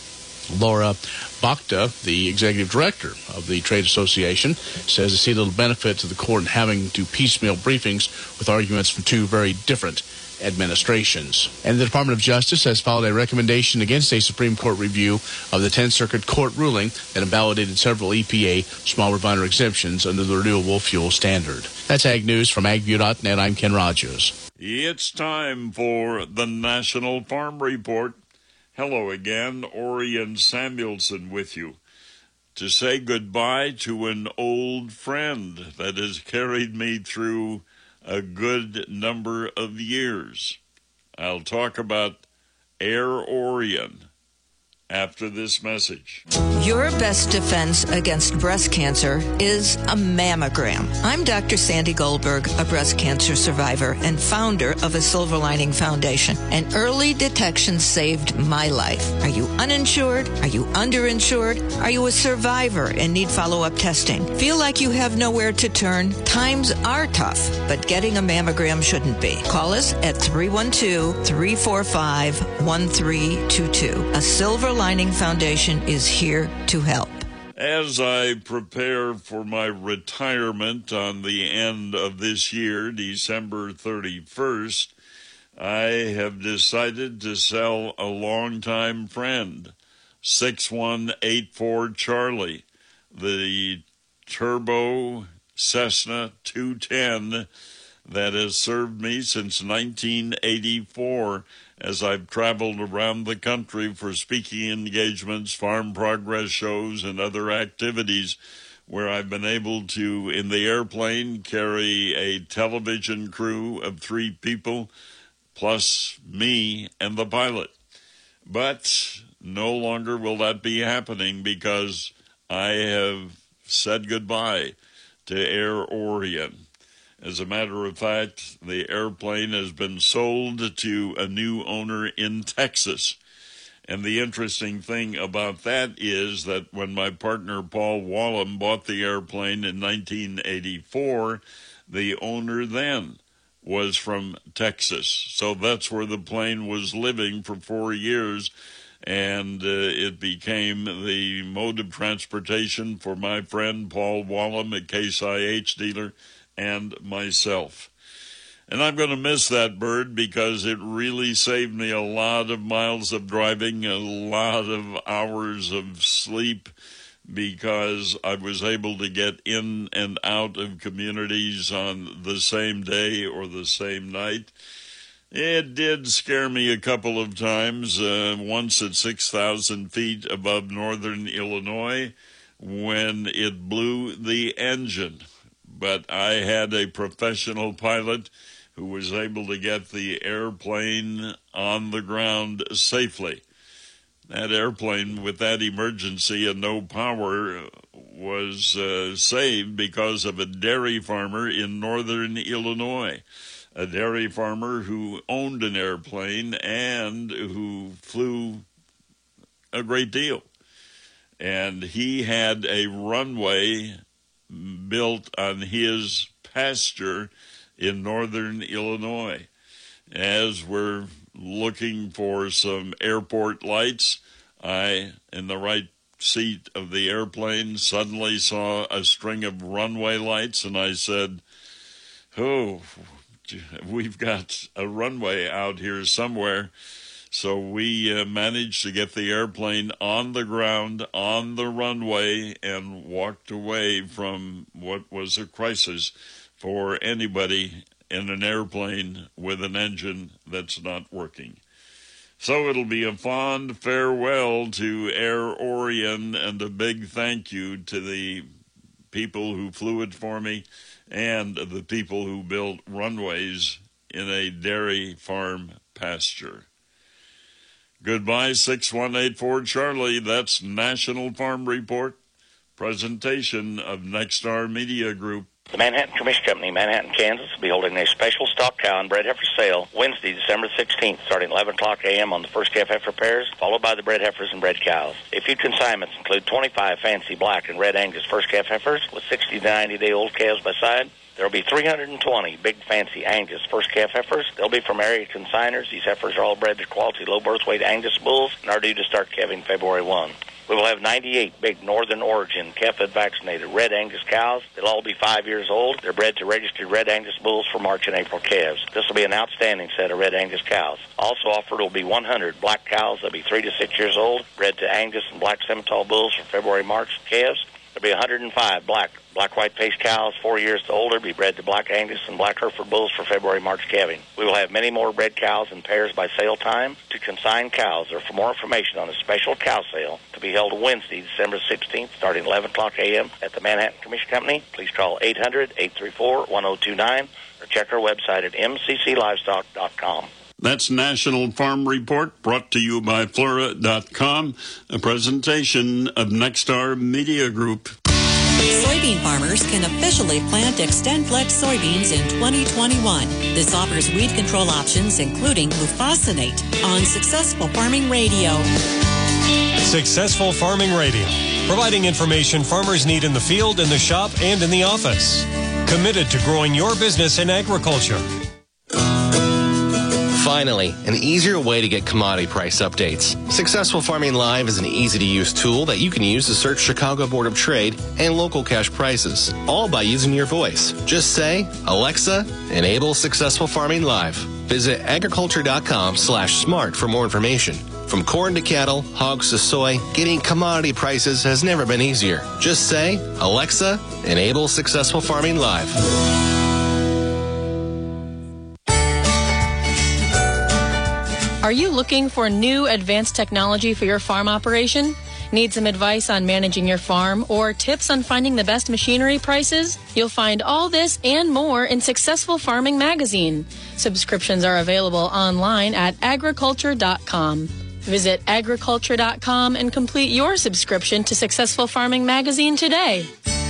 Speaker 7: Laura Bachta, the executive director of the trade association, says they see little benefit to the court in having to piecemeal briefings with arguments from two very different administrations. And the Department of Justice has filed a recommendation against a Supreme Court review of the tenth Circuit Court ruling that invalidated several E P A small refiner exemptions under the renewable fuel standard. That's Ag News from Ag View dot net. I'm Ken Rogers.
Speaker 10: It's time for the National Farm Report. Hello again, Orion Samuelson with you to say goodbye to an old friend that has carried me through a good number of years. I'll talk about Air Orion after this message.
Speaker 14: Your best defense against breast cancer is a mammogram. I'm Doctor Sandy Goldberg, a breast cancer survivor and founder of a Silver Lining Foundation. And early detection saved my life. Are you uninsured? Are you underinsured? Are you a survivor and need follow-up testing? Feel like you have nowhere to turn? Times are tough, but getting a mammogram shouldn't be. Call us at three one two, three four five, one three two two. A Silver Lining Foundation is here to help.
Speaker 10: As I prepare for my retirement on the end of this year, December thirty-first, I have decided to sell a longtime friend, six one eight four Charlie. the turbo Cessna two ten that has served me since nineteen eighty-four as I've traveled around the country for speaking engagements, farm progress shows, and other activities where I've been able to, in the airplane, carry a television crew of three people, plus me and the pilot. But no longer will that be happening because I have said goodbye to Air Orion. As a matter of fact, the airplane has been sold to a new owner in Texas. And the interesting thing about that is that when my partner Paul Wallem bought the airplane in nineteen eighty-four, the owner then was from Texas. So that's where the plane was living for four years. And uh, it became the mode of transportation for my friend Paul Wallem, a Case I H dealer, and myself. And I'm going to miss that bird because it really saved me a lot of miles of driving, a lot of hours of sleep, because I was able to get in and out of communities on the same day or the same night. It did scare me a couple of times, uh, once at six thousand feet above northern Illinois when it blew the engine. But I had a professional pilot who was able to get the airplane on the ground safely. That airplane, with that emergency and no power, was uh, saved because of a dairy farmer in northern Illinois. A dairy farmer who owned an airplane and who flew a great deal. And he had a runway built on his pasture in northern Illinois. As we're looking for some airport lights, I, in the right seat of the airplane, suddenly saw a string of runway lights, and I said, oh, we've got a runway out here somewhere. So we uh, managed to get the airplane on the ground, on the runway, and walked away from what was a crisis for anybody in an airplane with an engine that's not working. So it'll be a fond farewell to Air Orion and a big thank you to the people who flew it for me and the people who built runways in a dairy farm pasture. Goodbye, six one eight four Charlie. That's National Farm Report. Presentation of Nexstar Media Group.
Speaker 12: The Manhattan Commission Company, Manhattan, Kansas, will be holding a special stock cow and bred heifer sale Wednesday, December sixteenth, starting at eleven o'clock a.m. on the first calf heifer pairs, followed by the bred heifers and bred cows. A few consignments include twenty-five fancy black and red Angus first calf heifers with sixty to ninety day old calves by side. There will be three hundred twenty big fancy Angus first calf heifers. They'll be from area consigners. These heifers are all bred to quality low birth weight Angus bulls and are due to start calving February first. We will have ninety-eight big Northern Origin calf-fed vaccinated red Angus cows. They'll all be five years old. They're bred to registered red Angus bulls for March and April calves. This will be an outstanding set of red Angus cows. Also offered will be one hundred black cows. They'll be three to six years old, bred to Angus and black Simmental bulls for February March calves. There'll be one hundred five black, black-white faced cows, four years to older, be bred to black Angus and black Hereford bulls for February March calving. We will have many more bred cows in pairs by sale time. To consign cows or for more information on a special cow sale to be held Wednesday, December sixteenth, starting at eleven o'clock a.m. at the Manhattan Commission Company, please call eight hundred, eight three four, one oh two nine or check our website at m c c livestock dot com.
Speaker 10: That's National Farm Report, brought to you by Flora dot com, a presentation of Nexstar Media Group.
Speaker 24: Soybean farmers can officially plant XtendFlex soybeans in twenty twenty-one. This offers weed control options, including glufosinate, on Successful Farming Radio.
Speaker 15: Successful Farming Radio, providing information farmers need in the field, in the shop, and in the office. Committed to growing your business in agriculture.
Speaker 16: Finally, an easier way to get commodity price updates. Successful Farming Live is an easy-to-use tool that you can use to search Chicago Board of Trade and local cash prices, all by using your voice. Just say, Alexa, enable Successful Farming Live. Visit agriculture dot com slash smart for more information. From corn to cattle, hogs to soy, getting commodity prices has never been easier. Just say, Alexa, enable Successful Farming Live.
Speaker 2: Are you looking for new advanced technology for your farm operation? Need some advice on managing your farm or tips on finding the best machinery prices? You'll find all this and more in Successful Farming Magazine. Subscriptions are available online at agriculture dot com. Visit agriculture dot com and complete your subscription to Successful Farming Magazine today.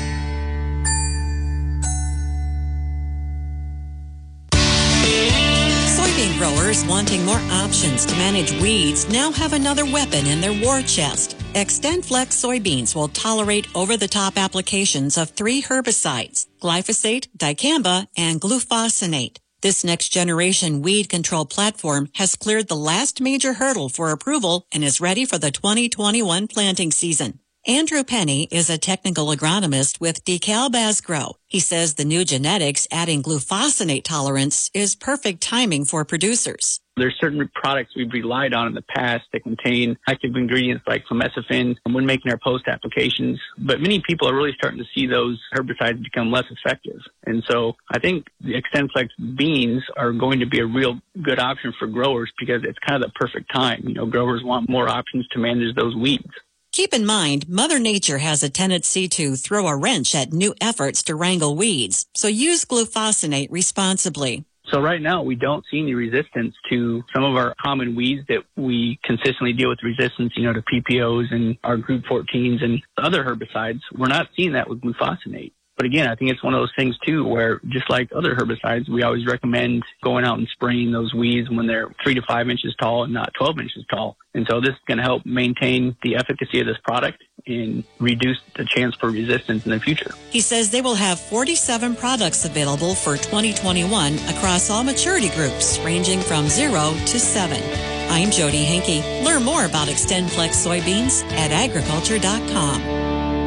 Speaker 24: Soybean growers wanting more options to manage weeds now have another weapon in their war chest. XtendFlex soybeans will tolerate over-the-top applications of three herbicides, glyphosate, dicamba, and glufosinate. This next-generation weed control platform has cleared the last major hurdle for approval and is ready for the twenty twenty-one planting season. Andrew Penny is a technical agronomist with DeKalb Asgrow. He says the new genetics adding glufosinate tolerance is perfect timing for producers.
Speaker 27: There's certain products we've relied on in the past that contain active ingredients like clemizophin when making our post applications. But many people are really starting to see those herbicides become less effective. And so I think the XtendFlex beans are going to be a real good option for growers because it's kind of the perfect time. You know, growers want more options to manage those weeds.
Speaker 24: Keep in mind, Mother Nature has a tendency to throw a wrench at new efforts to wrangle weeds, so use glufosinate responsibly.
Speaker 27: So right now, we don't see any resistance to some of our common weeds that we consistently deal with resistance, you know, to P P Os and our group fourteens and other herbicides. We're not seeing that with glufosinate. But again, I think it's one of those things, too, where just like other herbicides, we always recommend going out and spraying those weeds when they're three to five inches tall and not twelve inches tall. And so this is going to help maintain the efficacy of this product and reduce the chance for resistance in the future.
Speaker 24: He says they will have forty-seven products available for twenty twenty-one across all maturity groups, ranging from zero to seven. I'm Jody Henke. Learn more about XtendFlex soybeans at agriculture dot com.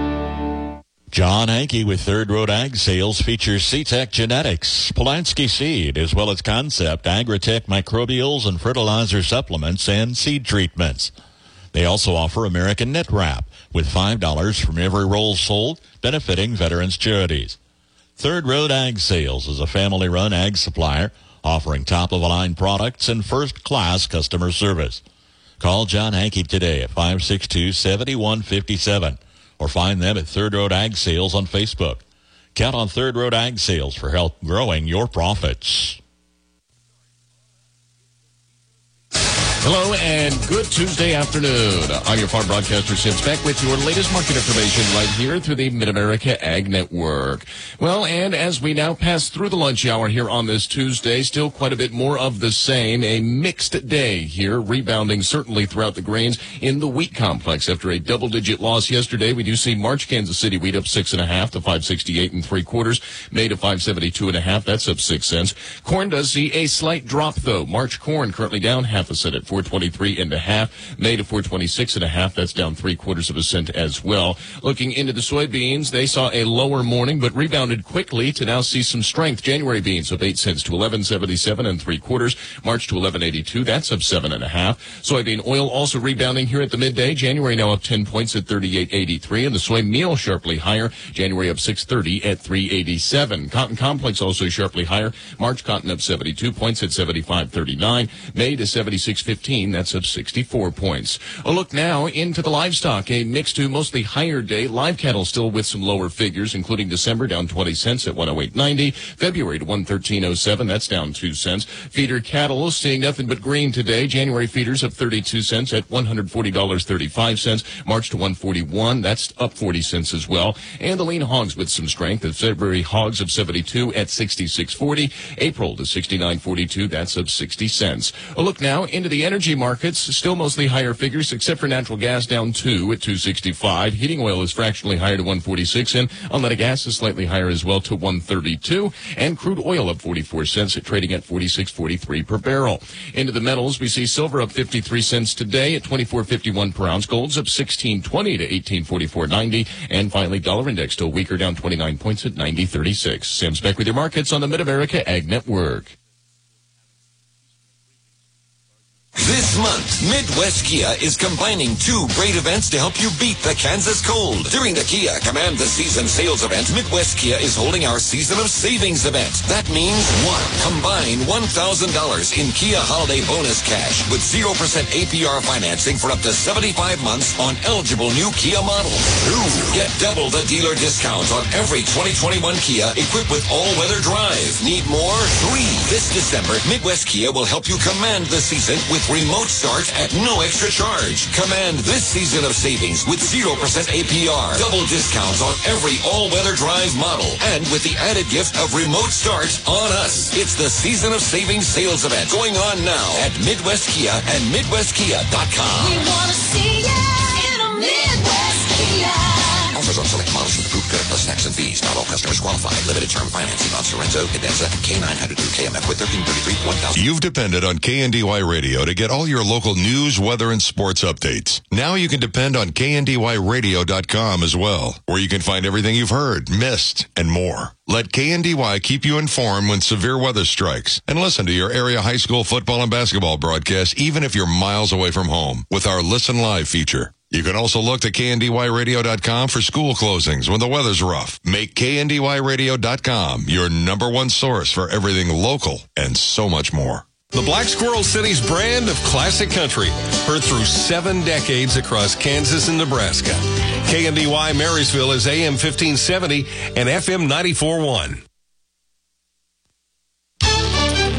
Speaker 3: John Hanke with Third Road Ag Sales features C-Tech Genetics, Polanski Seed, as well as Concept, Agritech Microbials and Fertilizer Supplements and Seed Treatments. They also offer American Knit Wrap with five dollars from every roll sold, benefiting veterans charities. Third Road Ag Sales is a family-run ag supplier offering top-of-the-line products and first-class customer service. Call John Hanke today at five six two, seven one five seven. Or find them at Third Road Ag Sales on Facebook. Count on Third Road Ag Sales for help growing your profits.
Speaker 28: Hello and good Tuesday afternoon. I'm your farm broadcaster, Sim Speck, with your latest market information right here through the Mid-America Ag Network. Well, and as we now pass through the lunch hour here on this Tuesday, still quite a bit more of the same. A mixed day here, rebounding certainly throughout the grains in the wheat complex. After a double-digit loss yesterday, we do see March Kansas City wheat up six and a half to five sixty-eight and three quarters. May to five seventy-two and a half. That's up six cents. Corn does see a slight drop though. March corn currently down half a cent at four twenty-three and a half. May to four twenty-six and a half. That's down three quarters of a cent as well. Looking into the soybeans, they saw a lower morning but rebounded quickly to now see some strength. January beans up eight cents to eleven seventy-seven and three quarters. March to eleven eighty-two. That's up seven and a half. Soybean oil also rebounding here at the midday. January now up ten points at thirty-eight eighty-three, and the soy meal sharply higher. January up six thirty at three eighty-seven. Cotton complex also sharply higher. March cotton up seventy-two points at seventy-five thirty-nine. May to seventy-six fifteen. That's up sixty-four points. A look now into the livestock. A mixed to mostly higher day. Live cattle still with some lower figures, including December down twenty cents at one oh eight ninety. February to one thirteen oh seven. That's down two cents. Feeder cattle seeing nothing but green today. January feeders up thirty-two cents at one hundred forty dollars and thirty-five cents. March to one forty-one. That's up forty cents as well. And the lean hogs with some strength. The February hogs of seventy-two at sixty-six forty. April to sixty-nine forty-two. That's up sixty cents. A look now into the energy markets. Still mostly higher figures, except for natural gas down two at two sixty-five. Heating oil is fractionally higher to one forty-six, and unleaded gas is slightly higher as well to one thirty-two. And crude oil up forty-four cents, at trading at forty-six forty-three per barrel. Into the metals, we see silver up fifty-three cents today at twenty-four fifty-one per ounce. Gold's up sixteen twenty to eighteen forty-four ninety. And finally, dollar index still weaker, down twenty-nine points at ninety thirty-six. Sam Speck with your markets on the Mid-America Ag Network.
Speaker 11: This month, Midwest Kia is combining two great events to help you beat the Kansas cold. During the Kia Command the Season sales event, Midwest Kia is holding our Season of Savings event. That means, one, combine one thousand dollars in Kia Holiday Bonus Cash with zero percent A P R financing for up to seventy-five months on eligible new Kia models. Two, get double the dealer discount on every twenty twenty-one Kia equipped with all-weather drive. Need more? Three, this December, Midwest Kia will help you command the season with remote start at no extra charge. Command this season of savings with zero percent A P R. Double discounts on every all-weather drive model. And with the added gift of remote start on us. It's the Season of Savings sales event going on now at Midwest Kia and Midwest Kia dot com.
Speaker 1: We want to see ya in a Midwest Kia.
Speaker 11: Offers on select models with approved credit plus tax and fees. Not all customers qualify. Limited term financing on Sorento, Cadenza, K nine hundred two K M F with thirteen thirty-three one thousand.
Speaker 4: You've depended on K N D Y Radio to get all your local news, weather, and sports updates. Now you can depend on K N D Y radio dot com as well, where you can find everything you've heard, missed, and more. Let K N D Y keep you informed when severe weather strikes, and listen to your area high school football and basketball broadcasts even if you're miles away from home with our Listen Live feature. You can also look to K N D Y radio dot com for school closings when the weather's rough. Make K N D Y radio dot com your number one source for everything local and so much more.
Speaker 15: The Black Squirrel City's brand of classic country, heard through seven decades across Kansas and Nebraska. K N D Y Marysville is A M fifteen seventy and F M ninety-four point one.